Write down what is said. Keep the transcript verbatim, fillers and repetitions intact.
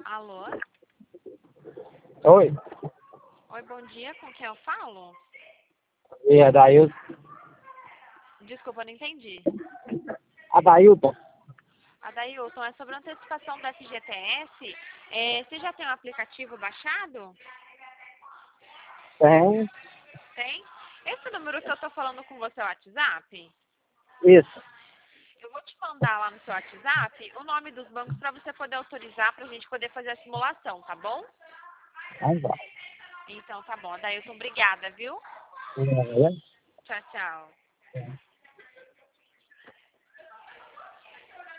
Alô? Oi, Oi, bom dia. Com quem eu falo? e Adailton. Desculpa, eu não entendi. Adailton, Adailton, é sobre a antecipação da F G T S. É, você já tem o aplicativo baixado? tem Tem? Esse número que eu tô falando com você é o WhatsApp? isso. Eu vou te mandar lá no seu WhatsApp o nome dos bancos para você poder autorizar para a gente poder fazer a simulação, tá bom? Vamos lá. Então tá bom. Adailton, obrigada, viu? É, Tchau, tchau. é.